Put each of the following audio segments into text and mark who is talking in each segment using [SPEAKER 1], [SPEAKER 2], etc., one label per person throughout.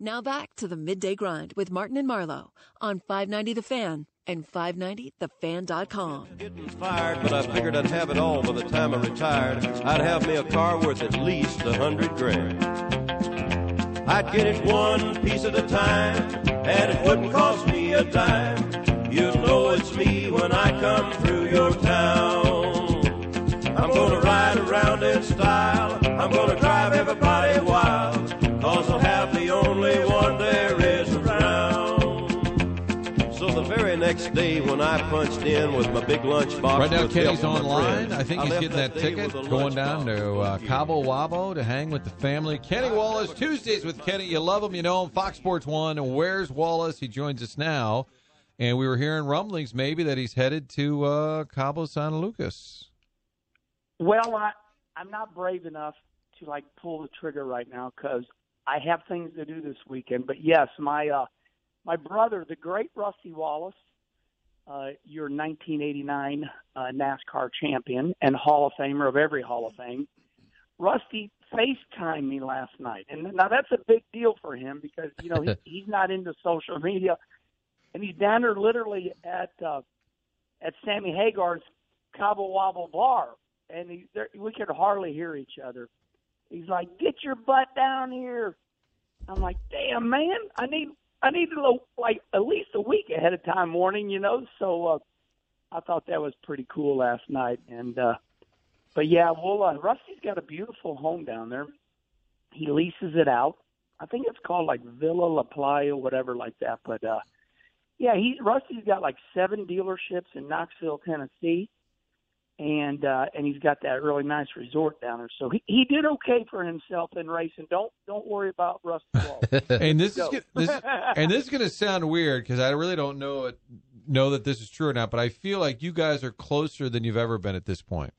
[SPEAKER 1] Now back to the Midday Grind with Martin and Marlowe on 590 The Fan and 590thefan.com.
[SPEAKER 2] Getting fired, but I figured I'd have it all by the time I retired. I'd have me a car worth at least $100,000. I'd get it one piece at a time, and it wouldn't cost me a dime. You'll know it's me when I come through your town. I'm gonna ride around in style. I'm gonna drive everybody wild, 'cause I'll have the only one there is around. So the very next day when I punched in with my big lunchbox.
[SPEAKER 3] Right now, Kenny's online. I think he's getting that ticket, going down to Cabo Wabo to hang with the family. Kenny Wallace, Tuesdays with Kenny. You love him, you know him. Fox Sports 1. Where's Wallace? He joins us now. And we were hearing rumblings maybe that he's headed to Cabo San Lucas.
[SPEAKER 4] Well, I'm not brave enough to, pull the trigger right now because I have things to do this weekend. But, yes, my brother, the great Rusty Wallace, your 1989 NASCAR champion and Hall of Famer of every Hall of Fame, Rusty FaceTimed me last night. And now that's a big deal for him because, he's not into social media. And he's down there literally at Sammy Hagar's Cabo Wabo bar. And we could hardly hear each other. He's like, "Get your butt down here." I'm like, "Damn, man, I need to know, at least a week ahead of time warning, So I thought that was pretty cool last night. And but yeah, Rusty's got a beautiful home down there. He leases it out. I think it's called Villa La Playa, whatever like that. But yeah, Rusty's got 7 dealerships in Knoxville, Tennessee. And he's got that really nice resort down there, so he did okay for himself in racing. Don't worry about Rusty Wallace.
[SPEAKER 3] And this is going to sound weird because I really don't know that this is true or not. But I feel like you guys are closer than you've ever been at this point.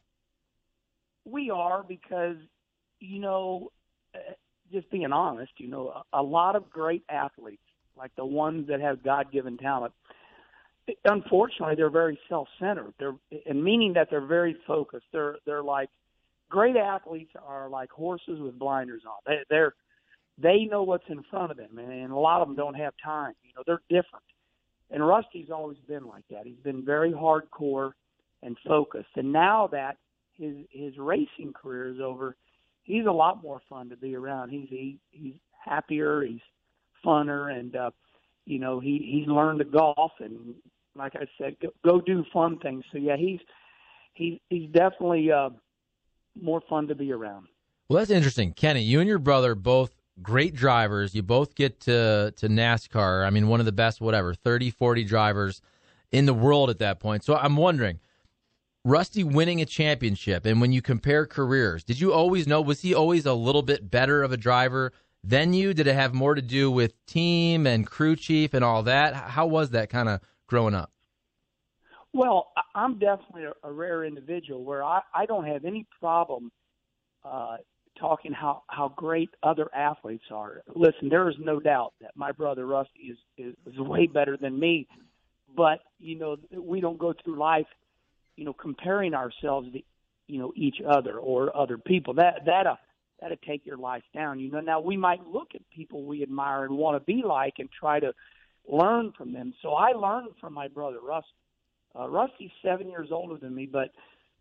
[SPEAKER 4] We are because just being honest, a lot of great athletes, like the ones that have God-given talent. Unfortunately, they're very self-centered. And meaning that they're very focused. They're like great athletes are like horses with blinders on. They know what's in front of them, and a lot of them don't have time. They're different. And Rusty's always been like that. He's been very hardcore and focused. And now that his racing career is over, he's a lot more fun to be around. He's happier. He's funner, and he's learned to golf and, like I said, go do fun things. So yeah, he's definitely more fun to be around.
[SPEAKER 5] Well, that's interesting, Kenny. You and your brother both great drivers. You both get to NASCAR. I mean, one of the best, 30, 40 drivers in the world at that point. So I'm wondering, Rusty winning a championship, and when you compare careers, did you always know, was he always a little bit better of a driver than you? Did it have more to do with team and crew chief and all that? How was that kind of growing up?
[SPEAKER 4] Well, I'm definitely a rare individual where I don't have any problem talking how great other athletes are. Listen, there is no doubt that my brother Rusty is way better than me, but, we don't go through life, comparing ourselves to, each other or other people. That'll take your life down. Now we might look at people we admire and want to be like and try to learn from them. So I learned from my brother, Rusty. Rusty's 7 years older than me, but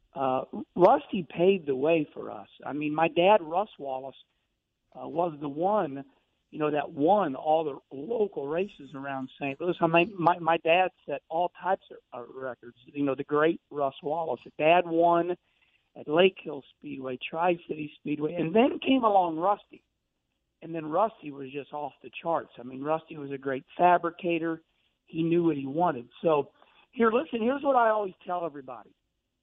[SPEAKER 4] Rusty paved the way for us. I mean, my dad, Russ Wallace, was the one, that won all the local races around St. Louis. I mean, my dad set all types of records. The great Russ Wallace. Dad won at Lake Hill Speedway, Tri-City Speedway, and then came along Rusty. And then Rusty was just off the charts. I mean, Rusty was a great fabricator. He knew what he wanted. So here's what I always tell everybody.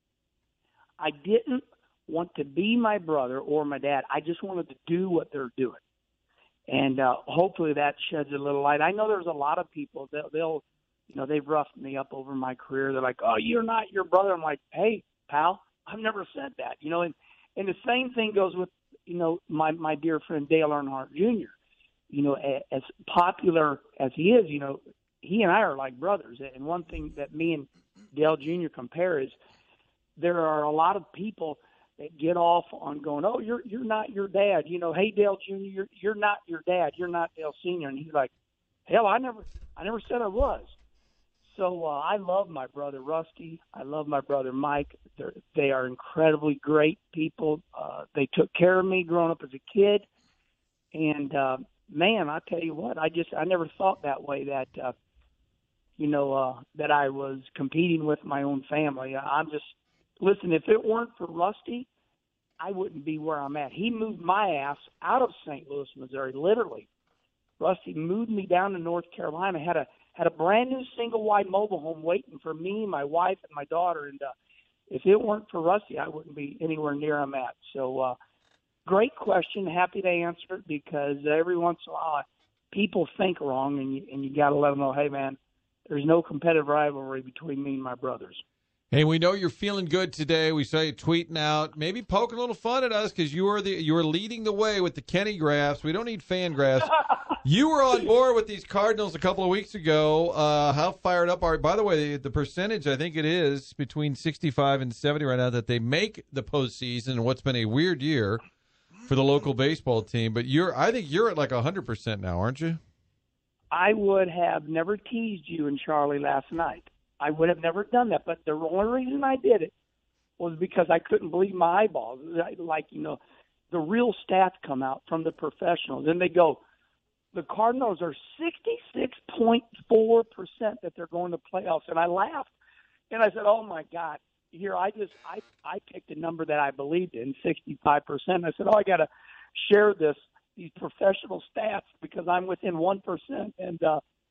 [SPEAKER 4] I didn't want to be my brother or my dad. I just wanted to do what they're doing. And hopefully that sheds a little light. I know there's a lot of people that they've roughed me up over my career. They're like, "Oh, you're not your brother." I'm like, "Hey, pal, I've never said that." And the same thing goes with, my dear friend Dale Earnhardt Jr. As popular as he is, he and I are like brothers. And one thing that me and Dale Jr. compare is there are a lot of people that get off on going, oh, you're not your dad. You know, hey, Dale Jr., you're not your dad. You're not Dale Sr. And he's like, hell, I never said I was. So I love my brother Rusty. I love my brother Mike. They are incredibly great people. They took care of me growing up as a kid. And, man, I tell you what, I never thought that way, that, that I was competing with my own family. Listen, if it weren't for Rusty, I wouldn't be where I'm at. He moved my ass out of St. Louis, Missouri, literally. Rusty moved me down to North Carolina, had a brand new single wide mobile home waiting for me, my wife, and my daughter. And if it weren't for Rusty, I wouldn't be anywhere near I'm at. So great question. Happy to answer it, because every once in a while people think wrong, and you got to let them know, hey, man, there's no competitive rivalry between me and my brothers.
[SPEAKER 3] Hey, we know you're feeling good today. We saw you tweeting out, maybe poking a little fun at us because you were leading the way with the Kenny graphs. We don't need fan graphs. You were on board with these Cardinals a couple of weeks ago. How fired up are you? By the way, the percentage, I think it is between 65 and 70 right now that they make the postseason in what's been a weird year for the local baseball team. But I think you're at like 100% now, aren't you?
[SPEAKER 4] I would have never teased you and Charlie last night. I would have never done that, but the only reason I did it was because I couldn't believe my eyeballs. The real stats come out from the professionals, and they go, the Cardinals are 66.4% that they're going to playoffs. And I laughed, and I said, oh, my God. Here, I picked a number that I believed in, 65%. I said, I got to share these professional stats because I'm within 1%. And,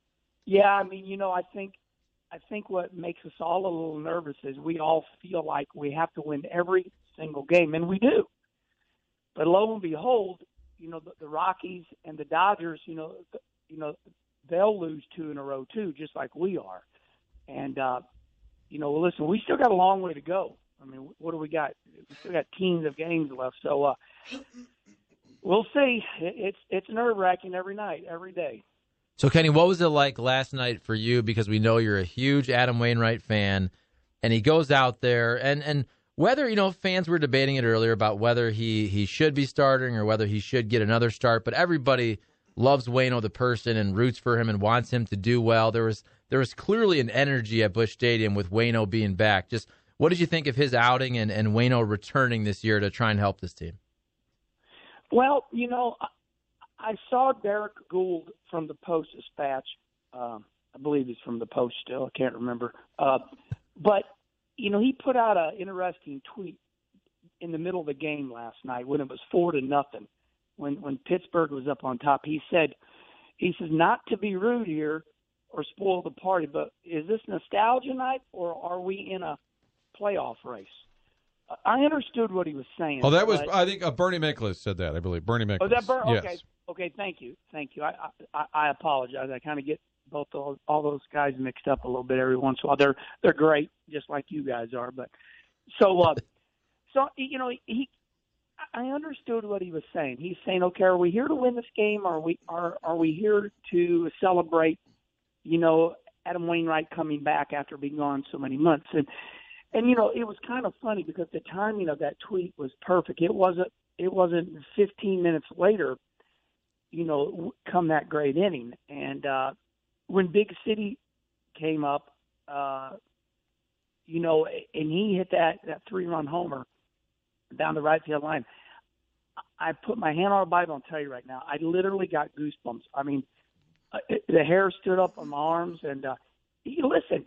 [SPEAKER 4] I think what makes us all a little nervous is we all feel like we have to win every single game, and we do. But lo and behold, the Rockies and the Dodgers, they'll lose 2 in a row too, just like we are. And listen, we still got a long way to go. I mean, what do we got? We still got teams of games left, so we'll see. It's nerve-wracking every night, every day.
[SPEAKER 5] So, Kenny, what was it like last night for you? Because we know you're a huge Adam Wainwright fan, and he goes out there, and whether, fans were debating it earlier about whether he should be starting or whether he should get another start, but everybody loves Waino the person and roots for him and wants him to do well. There was clearly an energy at Busch Stadium with Waino being back. Just what did you think of his outing and Waino returning this year to try and help this team?
[SPEAKER 4] Well, I saw Derek Gould from the Post-Dispatch. I believe he's from the Post still. I can't remember. But, he put out an interesting tweet in the middle of the game last night when it was 4-0. When Pittsburgh was up on top, he says, not to be rude here or spoil the party, but is this nostalgia night or are we in a playoff race? I understood what he was saying.
[SPEAKER 3] Oh, that was, I think, Bernie Miklasz said that, I believe. Bernie Miklasz.
[SPEAKER 4] Oh, that Bernie?
[SPEAKER 3] Yes.
[SPEAKER 4] Okay. Okay, thank you. I apologize. I kind of get all those guys mixed up a little bit every once in a while. They're great, just like you guys are. But I understood what he was saying. He's saying, okay, are we here to win this game? Or are we here to celebrate? Adam Wainwright coming back after being gone so many months, and it was kind of funny because the timing of that tweet was perfect. It wasn't 15 minutes later. Come that great inning. And when Big City came up, and he hit that 3-run homer down the right field line, I put my hand on the Bible and tell you right now, I literally got goosebumps. I mean, the hair stood up on my arms. And listen,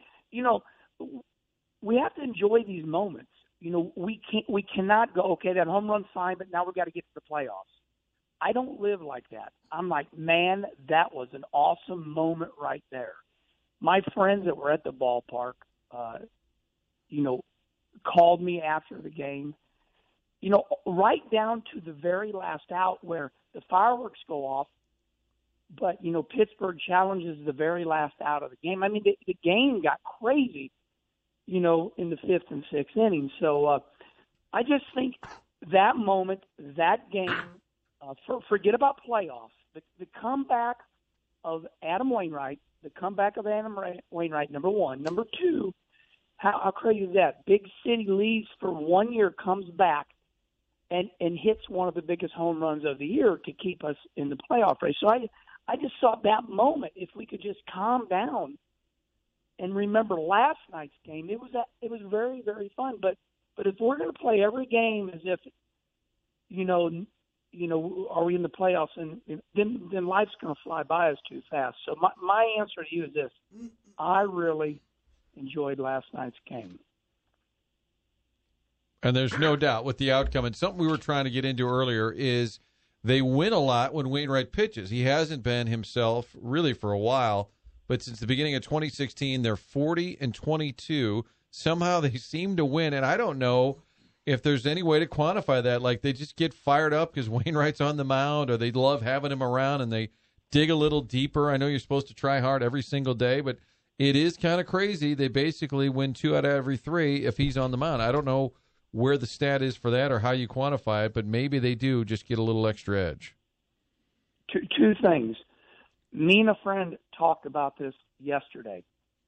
[SPEAKER 4] we have to enjoy these moments. We cannot go, okay, that home run's fine, but now we got to get to the playoffs. I don't live like that. I'm like, man, that was an awesome moment right there. My friends that were at the ballpark, called me after the game, right down to the very last out where the fireworks go off, but, Pittsburgh challenges the very last out of the game. I mean, the game got crazy, in the 5th and 6th innings. So I just think that moment, that game, forget about playoffs. The comeback of Adam Wainwright, number one. Number two, how crazy is that? Big City leaves for 1 year, comes back, and hits one of the biggest home runs of the year to keep us in the playoff race. So I just thought that moment, if we could just calm down and remember last night's game, it was very, very fun. But if we're going to play every game as if, are we in the playoffs, and then life's going to fly by us too fast. So my answer to you is this: I really enjoyed last night's game.
[SPEAKER 3] And there's no doubt with the outcome. And something we were trying to get into earlier is they win a lot when Wainwright pitches. He hasn't been himself really for a while, but since the beginning of 2016, they're 40-22. Somehow they seem to win, and I don't know if there's any way to quantify that. Like, they just get fired up because Wainwright's on the mound, or they love having him around and they dig a little deeper. I know you're supposed to try hard every single day, but it is kind of crazy. They basically win 2 out of every 3 if he's on the mound. I don't know where the stat is for that or how you quantify it, but maybe they do just get a little extra edge.
[SPEAKER 4] Two things. Me and a friend talked about this yesterday.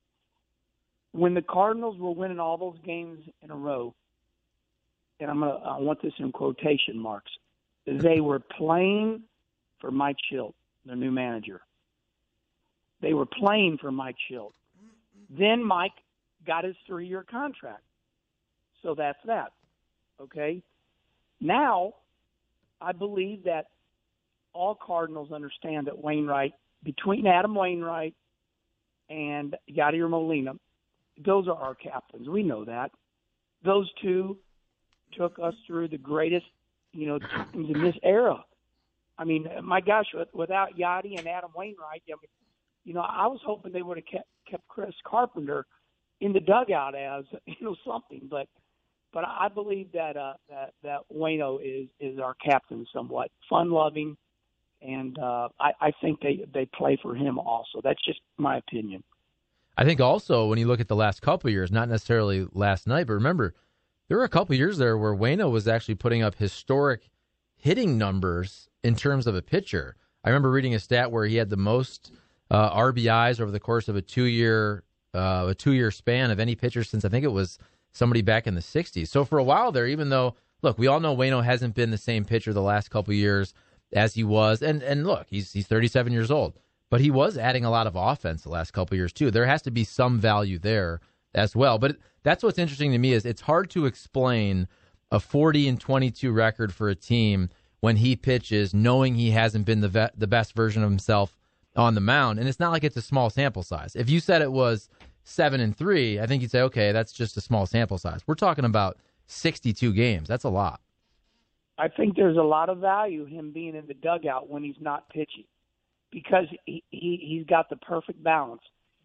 [SPEAKER 4] When the Cardinals were winning all those games in a row, and I want this in quotation marks, they were playing for Mike Shildt, their new manager. They were playing for Mike Shildt. Then Mike got his 3-year contract. So that's that, okay? Now, I believe that all Cardinals understand that Wainwright, between Adam Wainwright and Yadier Molina, those are our captains. We know that. Those two took us through the greatest, teams in this era. I mean, my gosh, without Yadi and Adam Wainwright, I was hoping they would have kept Chris Carpenter in the dugout as, something, but I believe that Waino is our captain somewhat, fun-loving, and I think they play for him also. That's just my opinion.
[SPEAKER 5] I think also when you look at the last couple of years, not necessarily last night, but remember, there were a couple of years there where Waino was actually putting up historic hitting numbers in terms of a pitcher. I remember reading a stat where he had the most RBIs over the course of a two-year span of any pitcher since I think it was somebody back in the 60s. So for a while there, even though, look, we all know Waino hasn't been the same pitcher the last couple of years as he was. And look, he's 37 years old. But he was adding a lot of offense the last couple of years, too. There has to be some value there as well. But that's what's interesting to me is it's hard to explain a 40-22 record for a team when he pitches, knowing he hasn't been the best version of himself on the mound. And it's not like it's a small sample size. If you said it was 7-3, I think you'd say, okay, that's just a small sample size. We're talking about 62 games. That's a lot.
[SPEAKER 4] I think there's a lot of value him being in the dugout when he's not pitching, because he's got the perfect balance.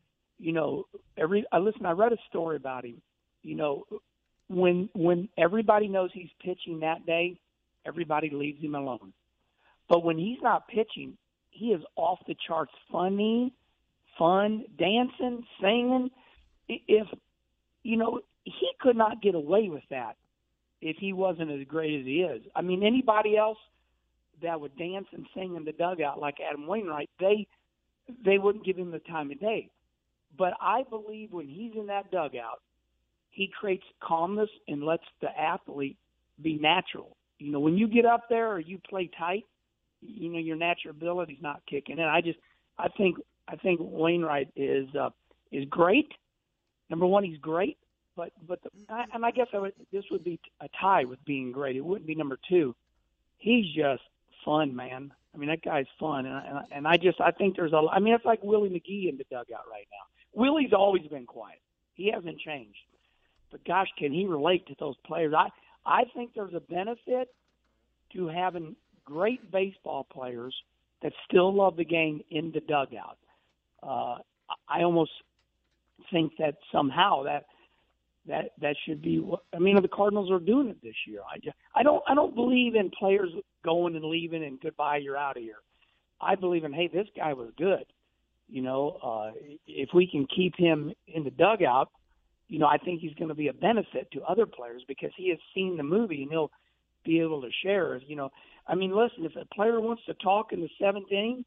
[SPEAKER 4] I read a story about him. When everybody knows he's pitching that day, everybody leaves him alone. But when he's not pitching, he is off the charts funny, fun, dancing, singing. He could not get away with that if he wasn't as great as he is. I mean, anybody else that would dance and sing in the dugout like Adam Wainwright, they wouldn't give him the time of day. But I believe when he's in that dugout, he creates calmness and lets the athlete be natural. When you get up there or you play tight, your natural ability's not kicking in. I think Wainwright is great. Number one, he's great, and I guess this would be a tie with being great. It wouldn't be number two. He's just fun, man. I mean, that guy's fun, and I think there's it's like Willie McGee in the dugout right now. Willie's always been quiet. He hasn't changed, but gosh, can he relate to those players? I think there's a benefit to having great baseball players that still love the game in the dugout. I almost think that somehow that should be. The Cardinals are doing it this year. I don't believe in players going and leaving and goodbye, you're out of here. I believe in, hey, this guy was good. If we can keep him in the dugout, I think he's going to be a benefit to other players because he has seen the movie and he'll be able to share. Listen, if a player wants to talk in the seventh inning,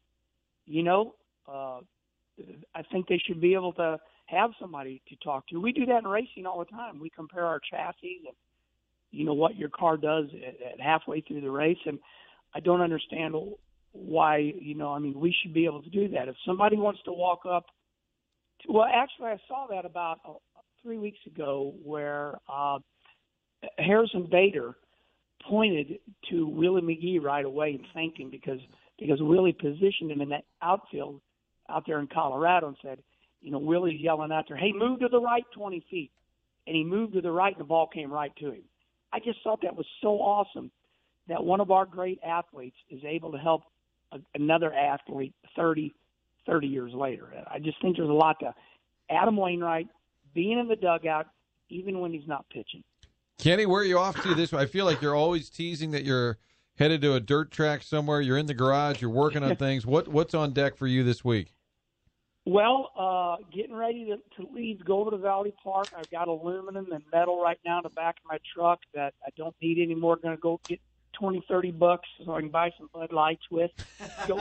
[SPEAKER 4] I think they should be able to have somebody to talk to. We do that in racing all the time. We compare our chassis what your car does at halfway through the race. And I don't understand why, we should be able to do that. If somebody wants to walk up, well, actually, I saw that about 3 weeks ago where Harrison Bader pointed to Willie McGee right away and thanked him because Willie positioned him in that outfield out there in Colorado and said, Willie's yelling out there, hey, move to the right 20 feet. And he moved to the right and the ball came right to him. I just thought that was so awesome that one of our great athletes is able to help another athlete 30 years later. I just think there's a lot to Adam Wainwright being in the dugout even when he's not pitching.
[SPEAKER 3] Kenny, where are you off to this? I feel like you're always teasing that you're headed to a dirt track somewhere. You're in the garage. You're working on things. What's on deck for you this week?
[SPEAKER 4] Well, getting ready to leave, go over to Valley Park. I've got aluminum and metal right now in the back of my truck that I don't need anymore. Going to go get $20-$30 so I can buy some Bud Lights with. Go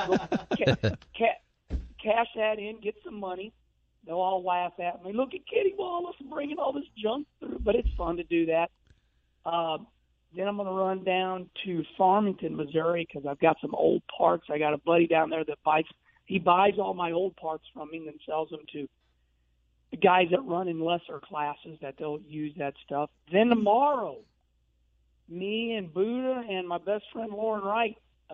[SPEAKER 4] cash that in, get some money. They'll all laugh at me. Look at Kenny Wallace bringing all this junk through, but it's fun to do that. Then I'm going to run down to Farmington, Missouri, because I've got some old parts. I got a buddy down there that buys all my old parts from me and then sells them to the guys that run in lesser classes that they'll use that stuff. Then tomorrow, me and Buddha and my best friend Lauren Wright,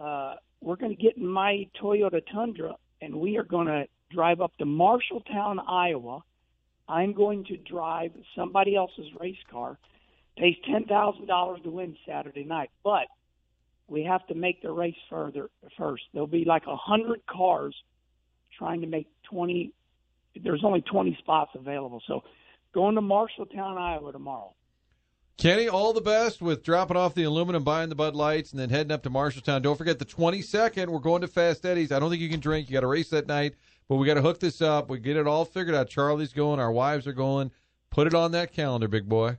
[SPEAKER 4] we're going to get in my Toyota Tundra, and we are going to drive up to Marshalltown, Iowa. I'm going to drive somebody else's race car. Pays $10,000 to win Saturday night, but we have to make the race first. There'll be like 100 cars trying to make 20. There's only 20 spots available. So going to Marshalltown, Iowa tomorrow.
[SPEAKER 3] Kenny, all the best with dropping off the aluminum, buying the Bud Lights, and then heading up to Marshalltown. Don't forget the 22nd, we're going to Fast Eddie's. I don't think you can drink. You got to race that night, but we got to hook this up. We get it all figured out. Charlie's going. Our wives are going. Put it on that calendar, big boy.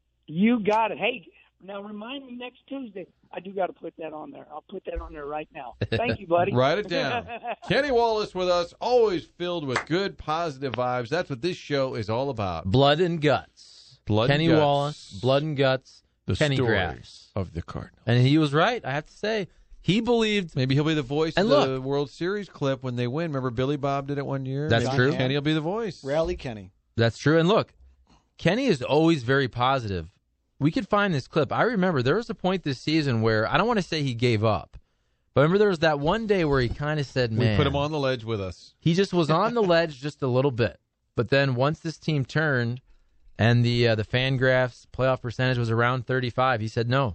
[SPEAKER 4] You got it. Hey, now remind me next Tuesday. I do got to put that on there. I'll put that on there right now. Thank you, buddy.
[SPEAKER 3] Write it down. Kenny Wallace with us, always filled with good, positive vibes. That's what this show is all about.
[SPEAKER 5] Blood and guts. Kenny Wallace, blood and guts,
[SPEAKER 3] the
[SPEAKER 5] Kenny
[SPEAKER 3] stories
[SPEAKER 5] Grass
[SPEAKER 3] of the Cardinals.
[SPEAKER 5] And he was right, I have to say. He believed.
[SPEAKER 3] Maybe he'll be the voice of the World Series clip when they win. Remember Billy Bob did it one year?
[SPEAKER 5] That's true.
[SPEAKER 3] Kenny will be the voice.
[SPEAKER 6] Rally Kenny.
[SPEAKER 5] That's true. And look, Kenny is always very positive. We could find this clip. I remember there was a point this season where I don't want to say he gave up, but remember there was that one day where he kind of said, man.
[SPEAKER 3] We put him on the ledge with us.
[SPEAKER 5] He just was on the ledge just a little bit. But then once this team turned and the Fangraphs playoff percentage was around 35, he said no,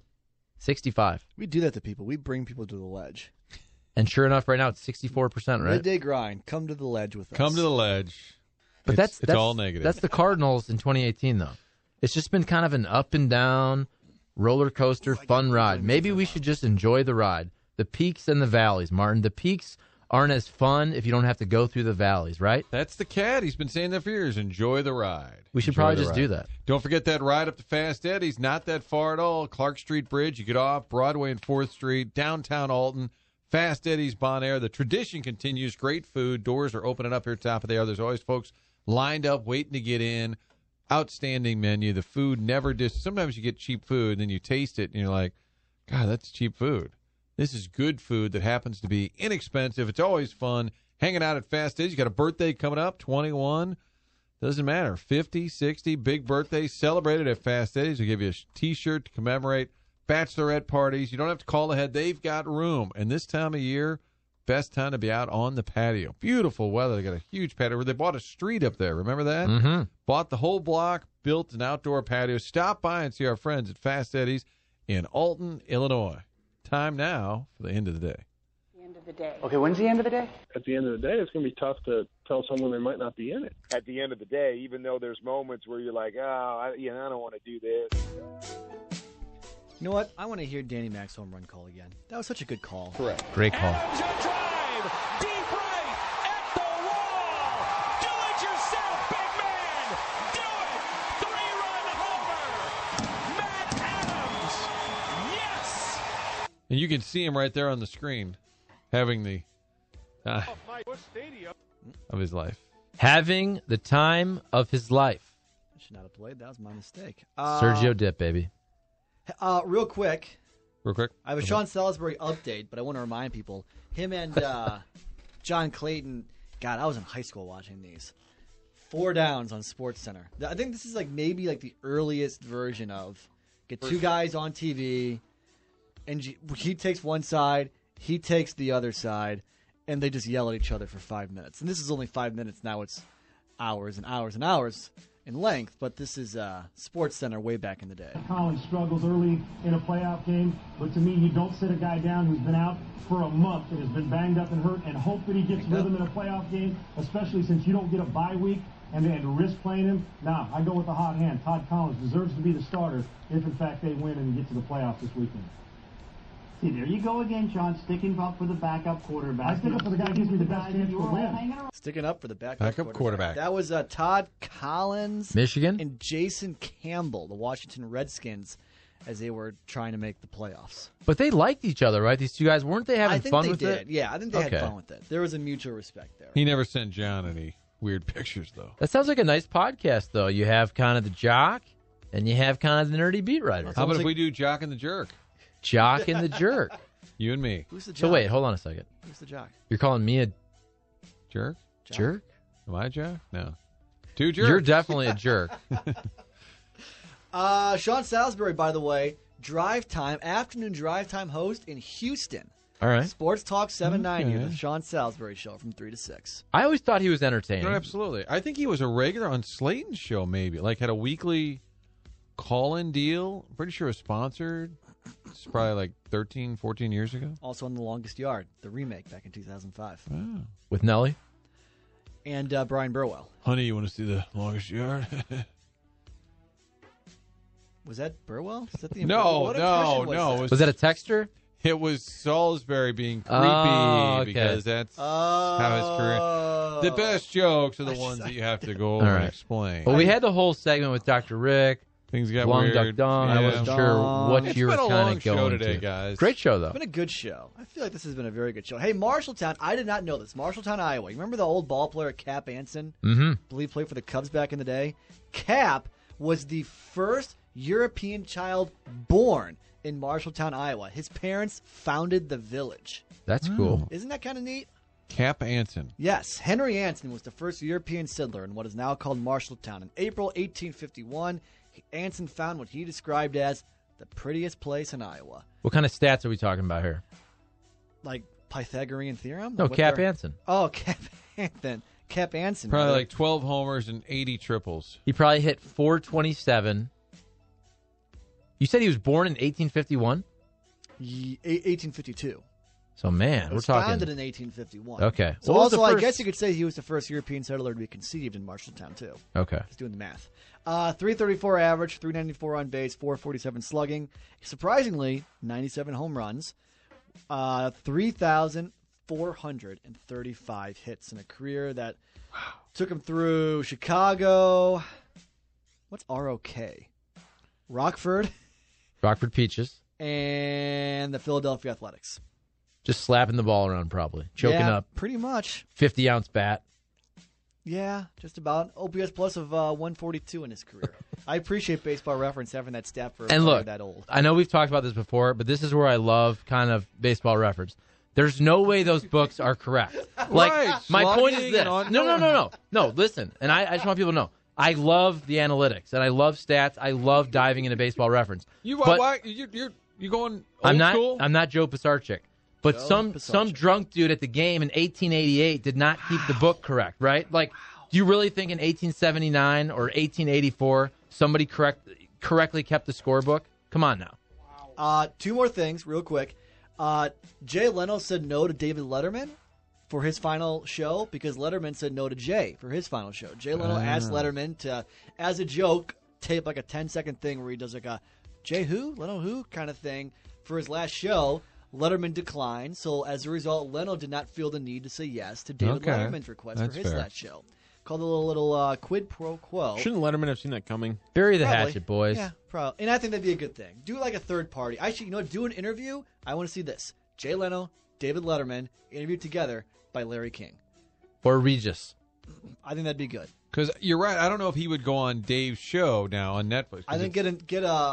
[SPEAKER 5] 65.
[SPEAKER 6] We do that to people. We bring people to the ledge.
[SPEAKER 5] And sure enough, right now it's 64%, right?
[SPEAKER 6] Midday grind. Come to the ledge with us.
[SPEAKER 3] Come to the ledge.
[SPEAKER 5] But
[SPEAKER 3] it's all negative.
[SPEAKER 5] That's the Cardinals in 2018, though. It's just been kind of an up and down roller coaster fun ride. Maybe we should just enjoy the ride. The peaks and the valleys, Martin. The peaks aren't as fun if you don't have to go through the valleys, right?
[SPEAKER 3] That's the cat. He's been saying that for years. Enjoy the ride.
[SPEAKER 5] We should probably just do that.
[SPEAKER 3] Don't forget that ride up to Fast Eddie's. Not that far at all. Clark Street Bridge. You get off Broadway and 4th Street, downtown Alton. Fast Eddie's Bon Air. The tradition continues. Great food. Doors are opening up here top of the air. There's always folks lined up waiting to get in. Outstanding menu. The food never sometimes you get cheap food and then you taste it and you're like, God, that's cheap food. This is good food that happens to be inexpensive. It's always fun hanging out at Fast Eddie's. You got a birthday coming up, 21. Doesn't matter. 50, 60, big birthday celebrated at Fast Eddie's. We'll give you a T-shirt to commemorate bachelorette parties. You don't have to call ahead. They've got room. And this time of year, best time to be out on the patio. Beautiful weather. They got a huge patio. They bought a street up there. Remember that?
[SPEAKER 5] Mm-hmm.
[SPEAKER 3] Bought the whole block, built an outdoor patio. Stop by and see our friends at Fast Eddie's in Alton, Illinois. Time now for the end of the day.
[SPEAKER 7] The end of the day.
[SPEAKER 8] Okay, when's the end of the day?
[SPEAKER 9] At the end of the day, it's going to be tough to tell someone they might not be in it.
[SPEAKER 10] At the end of the day, even though there's moments where you're like, I don't want to do this.
[SPEAKER 6] You know what? I want to hear Danny Mac's home run call again. That was such a good call.
[SPEAKER 3] Correct.
[SPEAKER 5] Great call.
[SPEAKER 11] Adams a drive, deep right, at the wall. Do it yourself, big man. Do it. 3-run homer. Matt Adams. Yes.
[SPEAKER 3] And you can see him right there on the screen having the of his life.
[SPEAKER 5] Having the time of his life.
[SPEAKER 6] I should not have played. That was my mistake.
[SPEAKER 5] Sergio Dip, baby.
[SPEAKER 6] Real quick.
[SPEAKER 3] I
[SPEAKER 6] have a Sean Salisbury update, but I want to remind people, him and John Clayton, God, I was in high school watching these. 4 downs on SportsCenter. I think this is maybe the earliest version of get two guys on TV, and he takes one side, he takes the other side, and they just yell at each other for 5 minutes. And this is only 5 minutes. Now it's hours and hours and hours in length, but this is SportsCenter way back in the day.
[SPEAKER 7] Collins struggles early in a playoff game, but to me, you don't sit a guy down who's been out for a month and has been banged up and hurt and hope that he gets rhythm in a playoff game, especially since you don't get a bye week and they had to risk playing him. Nah, I go with the hot hand. Todd Collins deserves to be the starter if, in fact, they win and get to the playoffs this weekend.
[SPEAKER 8] See, there you go again, Sean, sticking up for the backup quarterback.
[SPEAKER 7] I stick up for the guy who gives me the best chance to win.
[SPEAKER 6] Sticking up for the backup
[SPEAKER 3] quarterback.
[SPEAKER 6] That was Todd Collins,
[SPEAKER 5] Michigan,
[SPEAKER 6] and Jason Campbell, the Washington Redskins, as they were trying to make the playoffs.
[SPEAKER 5] But they liked each other, right? These two guys, weren't they having fun with it?
[SPEAKER 6] Yeah, I think they had fun with it. There was a mutual respect there.
[SPEAKER 3] He never sent John any weird pictures, though.
[SPEAKER 5] That sounds like a nice podcast, though. You have kind of the jock, and you have kind of the nerdy beat writer.
[SPEAKER 3] How about if we do Jock and the Jerk?
[SPEAKER 5] Jock and the Jerk.
[SPEAKER 3] You and me.
[SPEAKER 6] Who's the jock?
[SPEAKER 5] So wait, hold on a second.
[SPEAKER 6] Who's the jock?
[SPEAKER 5] You're calling me a
[SPEAKER 3] jerk?
[SPEAKER 5] Jerk?
[SPEAKER 3] Am I a jock? No. Two jerks.
[SPEAKER 5] You're definitely a jerk.
[SPEAKER 6] Sean Salisbury, by the way, afternoon drive time host in Houston.
[SPEAKER 5] All right.
[SPEAKER 6] Sports Talk 790, the Sean Salisbury Show from 3 to 6.
[SPEAKER 5] I always thought he was entertaining.
[SPEAKER 3] No, absolutely. I think he was a regular on Slayton's show, maybe. Had a weekly call-in deal. I'm pretty sure it was sponsored. It's probably 13, 14 years ago.
[SPEAKER 6] Also on The Longest Yard, the remake back in 2005.
[SPEAKER 3] Oh.
[SPEAKER 5] With Nelly?
[SPEAKER 6] And Brian Burwell.
[SPEAKER 3] Honey, you want to see The Longest Yard?
[SPEAKER 6] Was that Burwell? Is that the
[SPEAKER 3] No.
[SPEAKER 5] Was that a texter?
[SPEAKER 3] It was Salisbury being creepy because that's how his career. The best jokes are the ones that you have to go over and explain.
[SPEAKER 5] Well, we had the whole segment with Dr. Rick.
[SPEAKER 3] Things got
[SPEAKER 5] Long
[SPEAKER 3] weird.
[SPEAKER 5] Duck Dong. I wasn't sure what you were kind of going
[SPEAKER 3] show today,
[SPEAKER 5] to.
[SPEAKER 3] Guys.
[SPEAKER 5] Great show, though.
[SPEAKER 6] It's been a good show. I feel like this has been a very good show. Hey, Marshalltown. I did not know this. Marshalltown, Iowa. You remember the old ball player Cap Anson?
[SPEAKER 5] Mm-hmm.
[SPEAKER 6] I believe played for the Cubs back in the day. Cap was the first European child born in Marshalltown, Iowa. His parents founded the village.
[SPEAKER 5] That's cool.
[SPEAKER 6] Isn't that kind of neat?
[SPEAKER 3] Cap Anson.
[SPEAKER 6] Yes, Henry Anson was the first European settler in what is now called Marshalltown. In April 1851, Anson found what he described as the prettiest place in Iowa.
[SPEAKER 5] What kind of stats are we talking about here?
[SPEAKER 6] Like Pythagorean theorem?
[SPEAKER 5] No, Cap Anson.
[SPEAKER 6] Oh, Cap Anson. Cap Anson.
[SPEAKER 3] Probably 12 homers and 80 triples.
[SPEAKER 5] He probably hit 427. You said he was born in 1851?
[SPEAKER 6] 1852.
[SPEAKER 5] So, man, we're talking...
[SPEAKER 6] founded in 1851.
[SPEAKER 5] Okay.
[SPEAKER 6] So also, I guess you could say he was the first European settler to be conceived in Marshalltown, too.
[SPEAKER 5] Okay.
[SPEAKER 6] Just doing the math. 334 average, 394 on base, 447 slugging. Surprisingly, 97 home runs, 3,435 hits in a career that took him through Chicago. What's ROK? Rockford
[SPEAKER 5] Peaches.
[SPEAKER 6] and the Philadelphia Athletics.
[SPEAKER 5] Just slapping the ball around, probably. Choking up.
[SPEAKER 6] Pretty much.
[SPEAKER 5] 50-ounce bat.
[SPEAKER 6] Yeah, just about. OPS plus of 142 in his career. I appreciate Baseball Reference having that stat for a player that old.
[SPEAKER 5] I know we've talked about this before, but this is where I love kind of Baseball Reference. There's no way those books are correct.
[SPEAKER 3] Right.
[SPEAKER 5] My point is this. No, listen. And I just want people to know. I love the analytics, and I love stats. I love diving into Baseball Reference.
[SPEAKER 3] You going old school?
[SPEAKER 5] I'm not Joe Pisarcik. But some drunk dude at the game in 1888 did not keep the book correct, right? Do you really think in 1879 or 1884 somebody correctly kept the scorebook? Come on now.
[SPEAKER 6] Two more things real quick. Jay Leno said no to David Letterman for his final show because Letterman said no to Jay for his final show. Jay Leno asked Letterman to, as a joke, tape a 10-second thing where he does a Jay who? Leno who? kind of thing for his last show. Letterman declined, so as a result, Leno did not feel the need to say yes to David Letterman's request for his last show. Called a little quid pro quo.
[SPEAKER 12] Shouldn't Letterman have seen that coming?
[SPEAKER 5] Bury the hatchet, boys.
[SPEAKER 6] Yeah, probably. And I think that'd be a good thing. Do a third party. Actually, do an interview. I want to see this. Jay Leno, David Letterman, interviewed together by Larry King.
[SPEAKER 5] Or Regis.
[SPEAKER 6] I think that'd be good.
[SPEAKER 3] Because you're right. I don't know if he would go on Dave's show now on Netflix.
[SPEAKER 6] I think get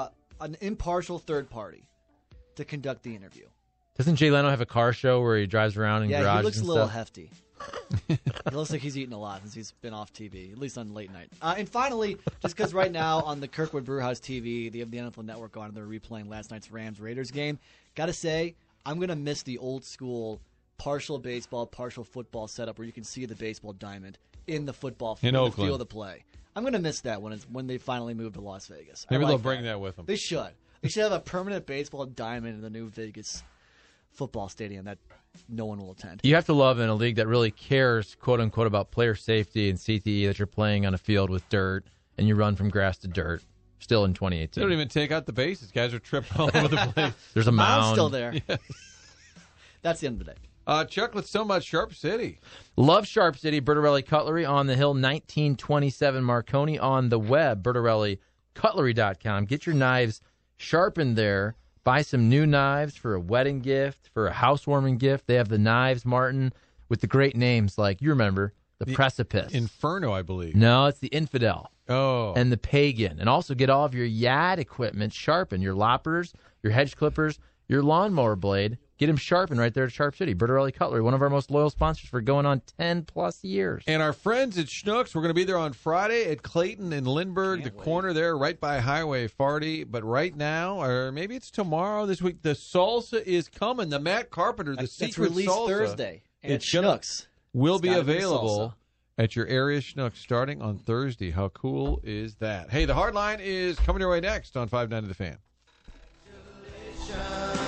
[SPEAKER 6] an impartial third party to conduct the interview.
[SPEAKER 5] Doesn't Jay Leno have a car show where he drives around in garages?
[SPEAKER 6] Yeah, he looks
[SPEAKER 5] and
[SPEAKER 6] a little
[SPEAKER 5] stuff?
[SPEAKER 6] hefty. He looks like he's eaten a lot since he's been off TV, at least on late night. And finally, just because right now on the Kirkwood Brewhouse TV, they have the NFL Network on, and they're replaying last night's Rams-Raiders game. Got to say, I'm going to miss the old school partial baseball, partial football setup where you can see the baseball diamond in the football field,
[SPEAKER 3] in
[SPEAKER 6] the field
[SPEAKER 3] Oakland.
[SPEAKER 6] of play. I'm going to miss that when they finally move to Las Vegas.
[SPEAKER 3] Maybe they'll bring that with them.
[SPEAKER 6] They should. They should have a permanent baseball diamond in the new Vegas football stadium that no one will attend.
[SPEAKER 5] You have to love in a league that really cares, quote unquote, about player safety and CTE that you're playing on a field with dirt and you run from grass to dirt. Still in 2018.
[SPEAKER 3] They don't even take out the bases. Guys are tripping all over the place.
[SPEAKER 5] There's a mound.
[SPEAKER 6] Mound's still there.
[SPEAKER 3] Yes.
[SPEAKER 6] That's the end of the day.
[SPEAKER 3] Chuck, let's tell them about Sharp City.
[SPEAKER 5] Love Sharp City, Bertarelli Cutlery on the hill, 1927 Marconi on the web, BertarelliCutlery.com. Get your knives sharpened there. Buy some new knives for a wedding gift, for a housewarming gift. They have the knives, Martin, with the great names like, you remember, the Precipice.
[SPEAKER 3] Inferno, I believe.
[SPEAKER 5] No, it's the Infidel.
[SPEAKER 3] Oh.
[SPEAKER 5] And the Pagan. And also get all of your Yad equipment sharpened, your loppers, your hedge clippers, your lawnmower blade. Get them sharpened right there at Sharp City. Bertarelli Cutlery, one of our most loyal sponsors for going on 10-plus years.
[SPEAKER 3] And our friends at Schnucks, we're going to be there on Friday at Clayton and Lindbergh, corner there right by Highway 40. But right now, or maybe it's tomorrow, this week, the salsa is coming. The Matt Carpenter, the secret
[SPEAKER 6] It's released
[SPEAKER 3] salsa.
[SPEAKER 6] Thursday. And
[SPEAKER 3] It's
[SPEAKER 6] Schnucks.
[SPEAKER 3] Will
[SPEAKER 6] It's
[SPEAKER 3] be
[SPEAKER 6] gotta be
[SPEAKER 3] available at your area Schnucks starting on Thursday. How cool is that? Hey, the Hardline is coming your way next on 590 The Fan.